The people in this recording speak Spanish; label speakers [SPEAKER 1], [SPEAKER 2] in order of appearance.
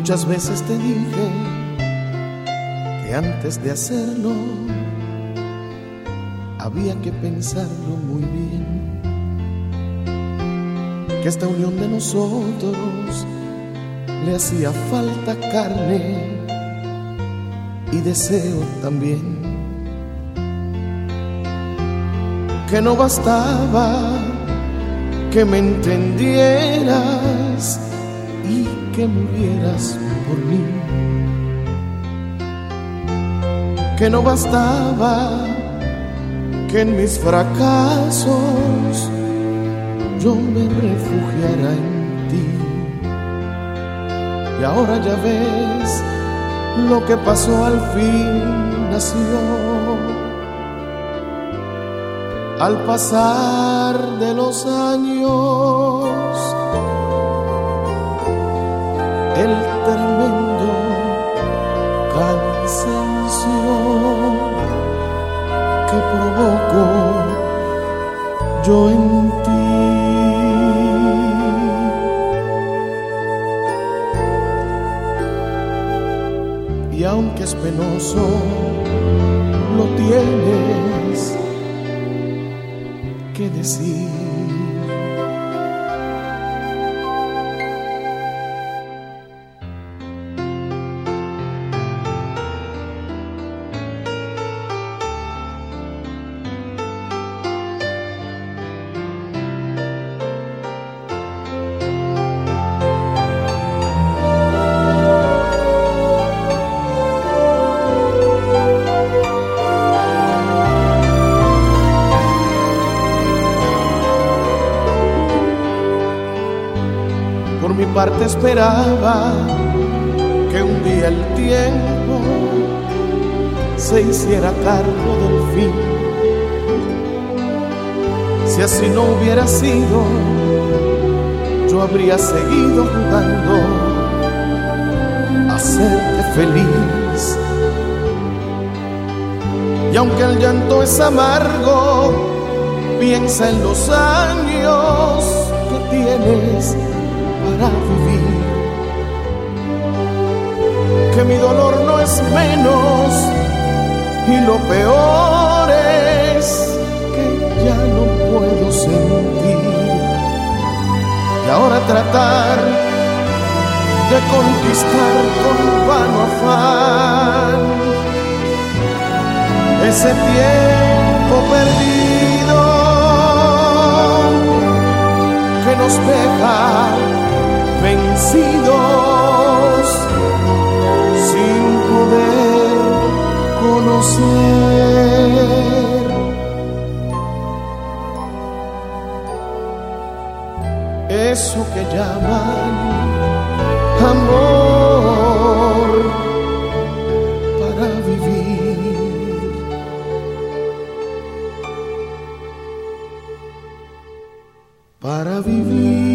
[SPEAKER 1] Muchas veces te dije que antes de hacerlo había que pensarlo muy bien, que esta unión de nosotros le hacía falta carne y deseo también, que no bastaba que me entendieras y que murieras por mí, que no bastaba que en mis fracasos yo me refugiara en ti. Y ahora ya ves, lo que pasó al fin nació. Al pasar de los años, el tremendo cansancio que provoco yo en ti. Y aunque es penoso, lo tienes que decir. Por mi parte esperaba que un día el tiempo se hiciera cargo del fin. Si así no hubiera sido, yo habría seguido jugando a hacerte feliz. Y aunque el llanto es amargo, piensa en los años que tienes para vivir, que mi dolor no es menos y lo peor es que ya no puedo sentir. Y ahora tratar de conquistar con vano afán ese tiempo perdido que nos deja vencidos sin poder conocer eso que llaman amor para vivir. Para vivir.